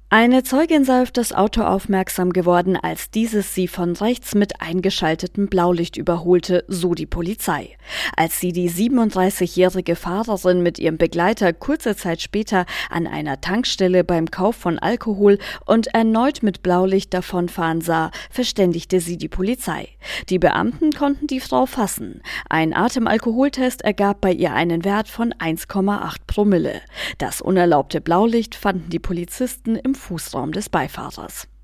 Eine Zeugin sei auf das Auto aufmerksam geworden, als dieses sie von rechts mit eingeschaltetem Blaulicht überholte, so die Polizei. Als sie die 37-jährige Fahrerin mit ihrem Begleiter kurze Zeit später an einer Tankstelle beim Kauf von Alkohol und erneut mit Blaulicht davonfahren sah, verständigte sie die Polizei. Die Beamten konnten die Frau fassen. Ein Atemalkoholtest ergab bei ihr einen Wert von 1,8 Promille. Das unerlaubte Blaulicht fanden die Polizisten im Fußraum des Beifahrers.